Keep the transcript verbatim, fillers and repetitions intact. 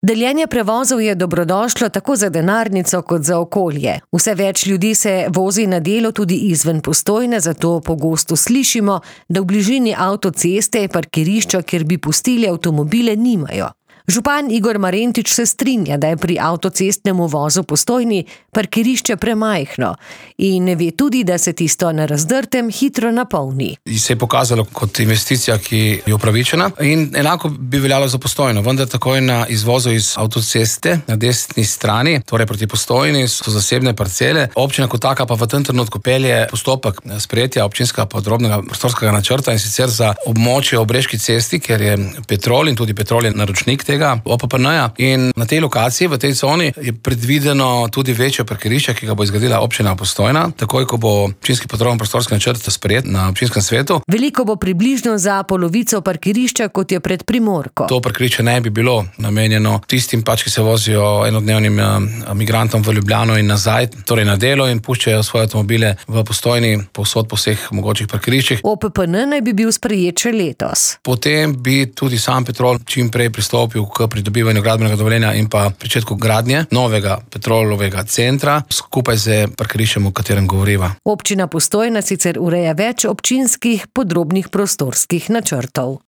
Deljenje prevozov je dobrodošlo tako za denarnico kot za okolje. Vse več ljudi se vozi na delo tudi izven Postojne, zato pogosto slišimo, da v bližini avtoceste parkirišča, kjer bi pustili avtomobile, nimajo. Župan Igor Marentič se strinja, da je pri avtocestnem vozu Postojni parkirišče premajhno in ve tudi, da se tisto na Razdrtem hitro napolni. Se je pokazalo kot investicija, ki je upravičena, in enako bi veljalo za Postojno, vendar takoj na izvozu iz avtoceste na desni strani, torej proti Postojni, so zasebne parcele. Občina kot taka pa v tem trenutku pelje postopek sprejetja občinskega podrobnega prostorskega načrta, in sicer za območje ob Breški cesti, ker je Petrol in tudi Petrol je naročnik tega O P P N-ja, in na tej lokaciji, v tej coni, je predvideno tudi večje parkirišče, ki ga bo izgradila občina Postojna, takoj ko bo občinski podroben prostorski načrt sprejet na občinskem svetu. Veliko bo približno za polovico parkirišča, kot je pred Primorko. To parkirišče ne bi bilo namenjeno tistim pač, ki se vozijo enodnevnim migrantom v Ljubljano in nazaj, torej na delo, in puščajo svoje avtomobile v Postojni povsod po vseh mogočih parkiriščih. O P P N naj bi bil sprejet še letos. Potem bi tudi sam Petrol čim prej pristopil k pridobivanju gradbenega dovoljenja in pa pričetku gradnje novega Petrolovega centra skupaj z parkiriščem, o katerem govoriva. Občina Postojna sicer ureja več občinskih podrobnih prostorskih načrtov.